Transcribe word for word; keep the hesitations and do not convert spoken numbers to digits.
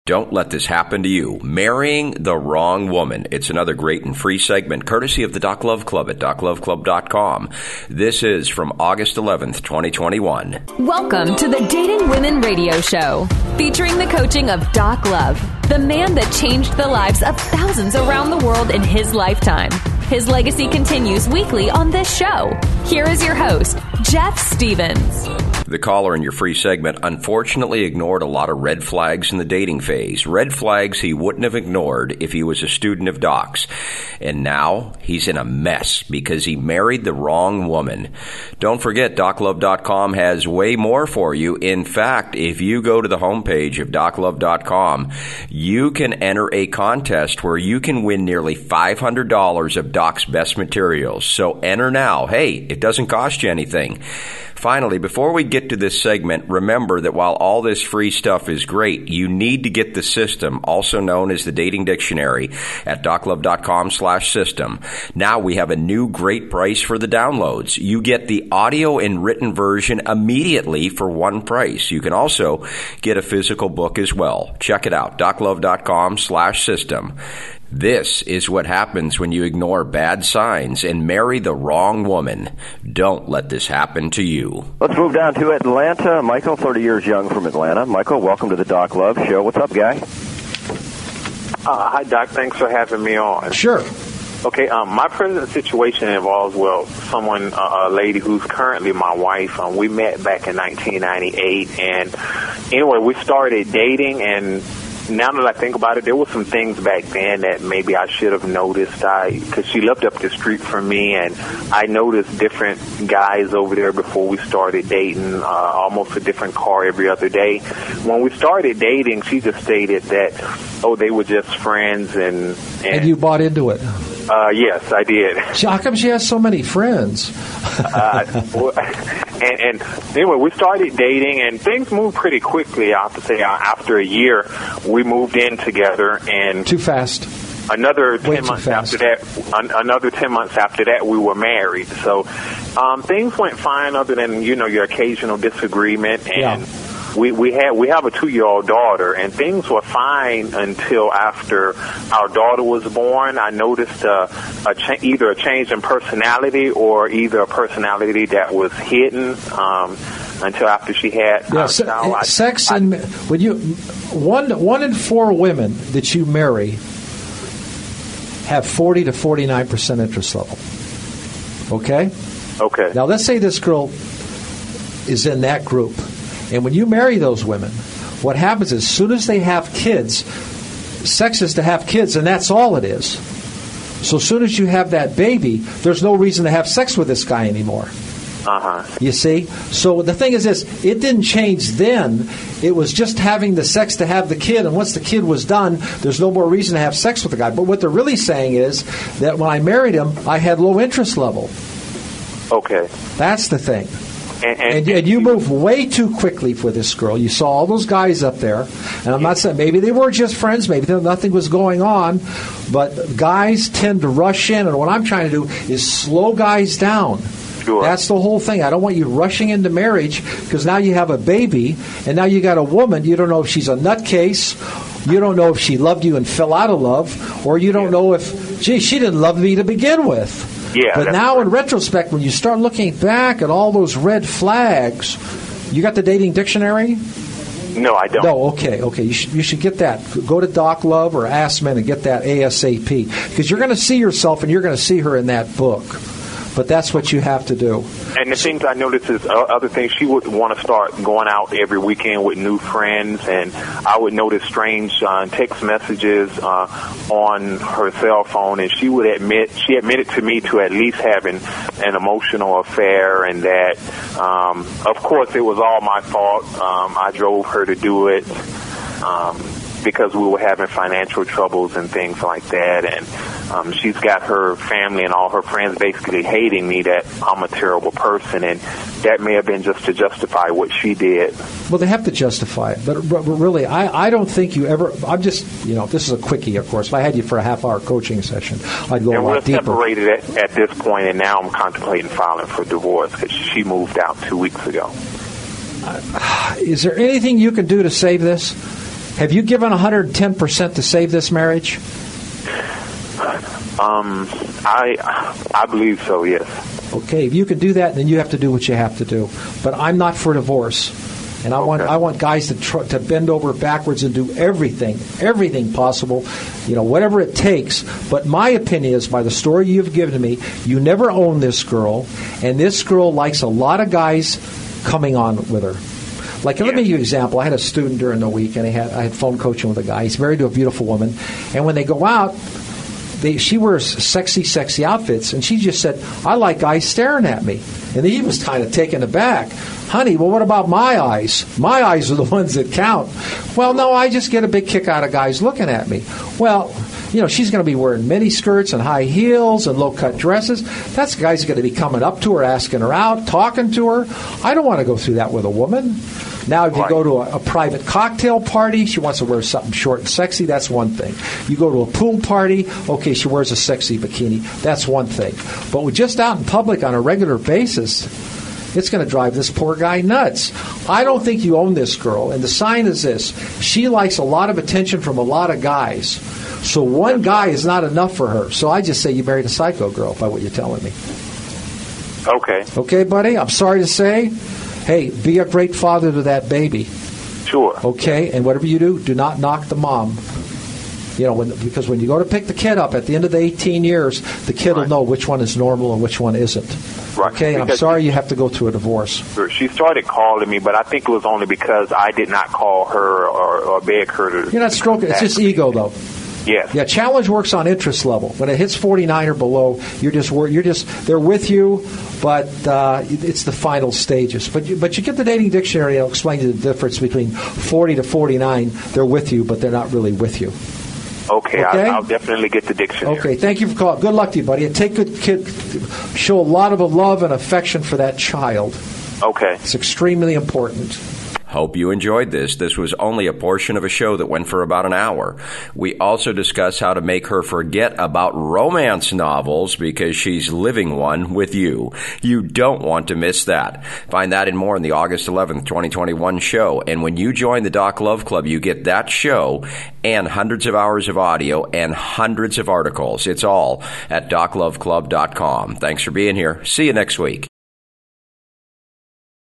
Don't let this happen to you. Marrying the Wrong Woman. It's another great and free segment, courtesy of the Doc Love Club at doc love club dot com. This is from August eleventh, twenty twenty-one. Welcome to the Dating Women Radio Show, featuring the coaching of Doc Love, the man that changed the lives of thousands around the world in his lifetime. His legacy continues weekly on this show. Here is your host, Jeff Stevens. The caller in your free segment unfortunately ignored a lot of red flags in the dating phase. Red flags he wouldn't have ignored if he was a student of Doc's. And now he's in a mess because he married the wrong woman. Don't forget, doc love dot com has way more for you. In fact, if you go to the homepage of doc love dot com, you can enter a contest where you can win nearly five hundred dollars of Doc's best materials. So enter now. Hey, it doesn't cost you anything. Finally, before we get to this segment, remember that while all this free stuff is great, you need to get the system, also known as the Dating Dictionary, at doc love dot com slash system. Now we have a new great price for the downloads. You get the audio and written version immediately for one price. You can also get a physical book as well. Check it out, doc love dot com slash system. This is what happens when you ignore bad signs and marry the wrong woman. Don't let this happen to you. Let's move down to Atlanta. Michael, thirty years young from Atlanta. Michael, welcome to the Doc Love Show. What's up, guy? Uh, hi, Doc. Thanks for having me on. Sure. Okay, um, my present situation involves, well, someone, uh, a lady who's currently my wife. Um, we met back in nineteen ninety-eight, and anyway, we started dating, and now that I think about it, there were some things back then that maybe I should have noticed. I, because she lived up the street from me, and I noticed different guys over there before we started dating, uh, almost a different car every other day. When we started dating, she just stated that, oh, they were just friends, and and, and you bought into it. Uh, yes, I did. How come she has so many friends? uh, and, and anyway, we started dating, and things moved pretty quickly. I have to say, uh, after a year, we moved in together, and too fast. Another Way ten months fast. after that, an, another ten months after that, we were married. So um, things went fine, other than you know your occasional disagreement, and. Yeah. We we have we have a two-year-old daughter, and things were fine until after our daughter was born. I noticed uh, a cha- either a change in personality or either a personality that was hidden um, until after she had Yeah, our se- child. I- sex I, and when you one one in four women that you marry have forty to forty nine percent interest level. Okay. Okay. Now let's say this girl is in that group. And when you marry those women, what happens is as soon as they have kids, sex is to have kids, and that's all it is. So as soon as you have that baby, there's no reason to have sex with this guy anymore. Uh-huh. You see? So the thing is this, it didn't change then. It was just having the sex to have the kid, and once the kid was done, there's no more reason to have sex with the guy. But what they're really saying is that when I married him, I had low interest level. Okay. That's the thing. And, and, And, and you moved way too quickly for this girl. You saw all those guys up there. And I'm not saying, maybe they were just friends. Maybe nothing was going on. But guys tend to rush in. And what I'm trying to do is slow guys down. Sure. That's the whole thing. I don't want you rushing into marriage because now you have a baby. And now you got a woman. You don't know if she's a nutcase. You don't know if she loved you and fell out of love. Or you don't Yeah. know if, gee, she didn't love me to begin with. Yeah, but that's now right. in retrospect, when you start looking back at all those red flags, you got the Dating Dictionary? No, I don't. No, okay, okay. You should, you should get that. Go to Doc Love or Ask Men and get that ASAP. Because you're going to see yourself and you're going to see her in that book. But that's what you have to do. And the things I noticed is uh, other things. She would want to start going out every weekend with new friends, and I would notice strange uh, text messages uh, on her cell phone. And she would admit, she admitted to me to at least having an emotional affair, and that, um, of course, it was all my fault. Um, I drove her to do it. Um, because we were having financial troubles and things like that. And um, she's got her family and all her friends basically hating me that I'm a terrible person. And that may have been just to justify what she did. Well, they have to justify it. But, but really, I, I don't think you ever... I'm just, you know, this is a quickie, of course. If I had you for a half-hour coaching session, I'd go and a we're lot deeper. separated at, at this point, and now I'm contemplating filing for divorce because she moved out two weeks ago. Uh, is there anything you can do to save this? Have you given one hundred ten percent to save this marriage? Um, I I believe so, yes. Okay, if you can do that, then you have to do what you have to do. But I'm not for divorce. And I okay. want I want guys to tr- to bend over backwards and do everything, everything possible, you know, whatever it takes. But my opinion is, by the story you've given to me, you never owned this girl, and this girl likes a lot of guys coming on with her. Like, let me give you an example. I had a student during the week, and I had I had phone coaching with a guy. He's married to a beautiful woman, and when they go out, They, she wears sexy, sexy outfits, and she just said, I like guys staring at me. And he was kind of taken aback. Honey, well, what about my eyes? My eyes are the ones that count. Well, no, I just get a big kick out of guys looking at me. Well, you know, she's going to be wearing mini skirts and high heels and low-cut dresses. That's guys going to be coming up to her, asking her out, talking to her. I don't want to go through that with a woman. Now, if you go to a, a private cocktail party, she wants to wear something short and sexy, that's one thing. You go to a pool party, okay, she wears a sexy bikini, that's one thing. But we're just out in public on a regular basis, it's going to drive this poor guy nuts. I don't think you own this girl, and the sign is this. She likes a lot of attention from a lot of guys. So one guy is not enough for her. So I just say you married a psycho girl by what you're telling me. Okay. Okay, buddy, I'm sorry to say. Hey, be a great father to that baby. Sure. Okay, and whatever you do, do not knock the mom. You know, when, because when you go to pick the kid up at the end of the eighteen years, the kid right. will know which one is normal and which one isn't. Right. Okay, and I'm sorry you have to go through a divorce. She started calling me, but I think it was only because I did not call her or, or beg her to. You're not stroking. It's just ego, though. Yes. Yeah, challenge works on interest level. When it hits forty-nine or below, you're just you're just they're with you, but uh, it's the final stages. But you, but you get the dating dictionary, it'll explain you the difference between forty to forty-nine. They're with you, but they're not really with you. Okay, okay? I'll, I'll definitely get the dictionary. Okay, thank you for calling. Good luck to you, buddy. And take good kid. Show a lot of love and affection for that child. Okay, it's extremely important. Hope you enjoyed this. This was only a portion of a show that went for about an hour. We also discuss how to make her forget about romance novels because she's living one with you. You don't want to miss that. Find that and more in the August eleventh, twenty twenty-one show. And when you join the Doc Love Club, you get that show and hundreds of hours of audio and hundreds of articles. It's all at doc love club dot com. Thanks for being here. See you next week.